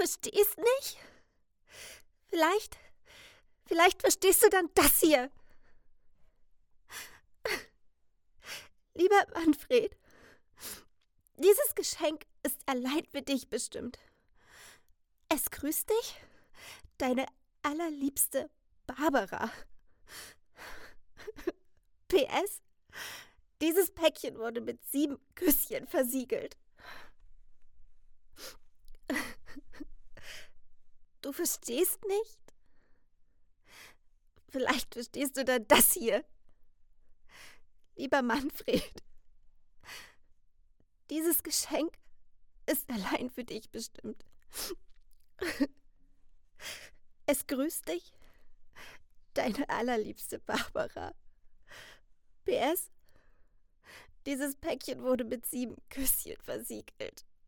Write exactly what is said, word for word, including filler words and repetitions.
verstehst nicht? Vielleicht, vielleicht verstehst du dann das hier. Lieber Manfred, dieses Geschenk ist allein für dich bestimmt. Es grüßt dich, deine allerliebste Barbara. P S. Dieses Päckchen wurde mit sieben Küsschen versiegelt. Du verstehst nicht? Vielleicht verstehst du dann das hier. Lieber Manfred, dieses Geschenk ist allein für dich bestimmt. Es grüßt dich, deine allerliebste Barbara. P S. Dieses Päckchen wurde mit sieben Küsschen versiegelt.